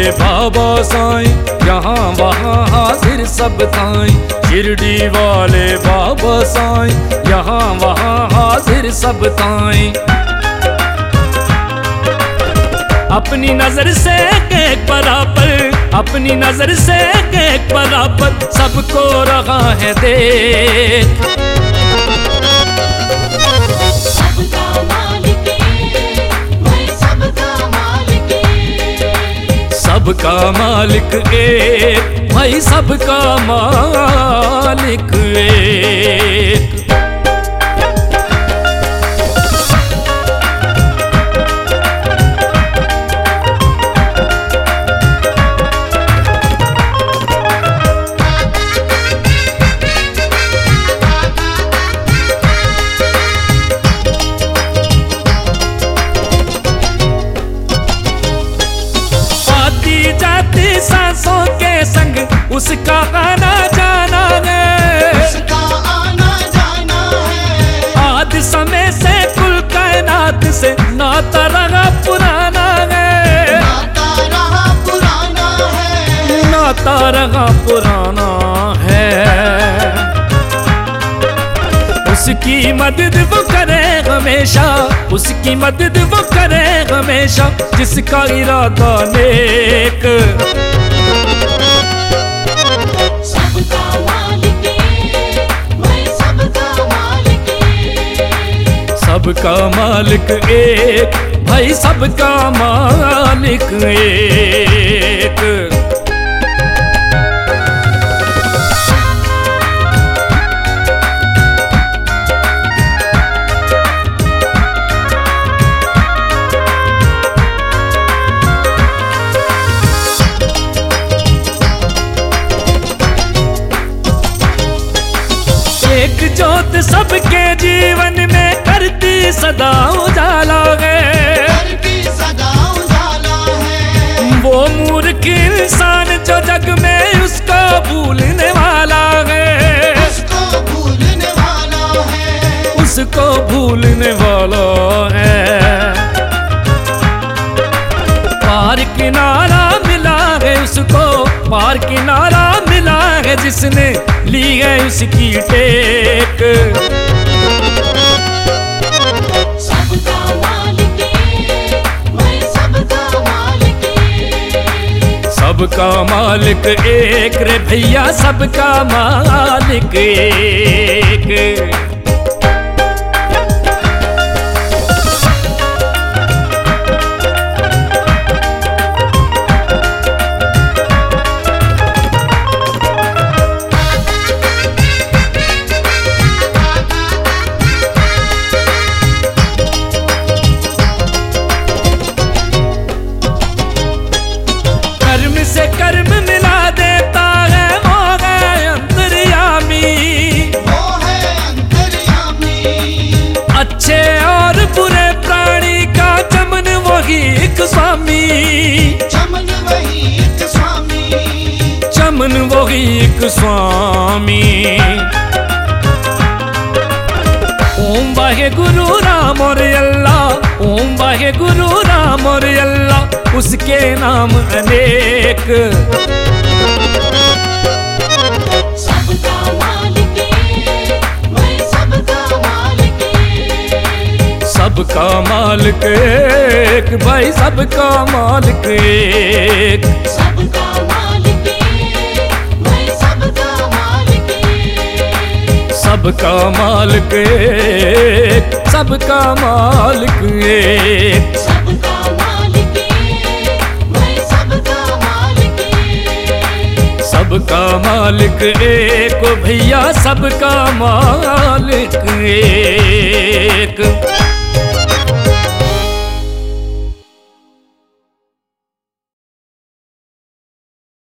बाबा साईं, यहाँ वहाँ हाजिर सब ताईं। शिरडी वाले बाबा साईं, यहाँ वहाँ हाजिर सब ताईं। अपनी नजर से एक बराबर, अपनी नजर से एक बराबर सबको रहा है देख। सबका मालिक एक, मैं सबका मालिक एक। सबका मालिक एक, भाई सबका मालिक एक। जाती सांसों के संग उसका आना जाना है, उसका आना जाना है। आदि समय से कुल कायनात से नाता रहा पुराना है, नाता रहा पुराना है, नाता रहा पुराना है। उसकी मदद वो करे हमेशा, उसकी मदद वो करे हमेशा जिसका इरादा नेक। सबका मालिक एक, मैं सबका मालिक एक। सबका मालिक एक, भाई सबका मालिक एक। एक ज्योत सबके जीवन में करती सदा उजाला है, करती सदा उजाला है। वो मूर्ख इंसान जो जग में उसको भूलने वाला है, उसको भूलने वाला है, उसको भूलने वाला है। पार किनारा मिला है उसको, पार किनारा मिला है जिसने ली है उसकी टेक। सबका मालिक एक, मैं सबका मालिक एक। सबका मालिक एक रे भैया, सबका मालिक एक। से कर्म मिला देता है वो है अंतर्यामी, वो है अंतर्यामी। अच्छे और बुरे प्राणी का चमन वही एक स्वामी, चमन वही एक स्वामी, चमन वही एक स्वामी। ओम वाहे गुरु राम और अल्लाह, ओम वाहे गुरु राम और अल्लाह, उसके नाम अनेक। सबका मालिक एक, मैं सबका मालिक एक। सबका मालिक एक, भाई सबका मालिक एक। सबका मालिक एक, मैं सबका मालिक एक। सबका मालिक एक, सबका मालिक एक। सबका मालिक एक, मैं सबका मालिक एक। सबका मालिक एक भैया, सबका मालिक एक।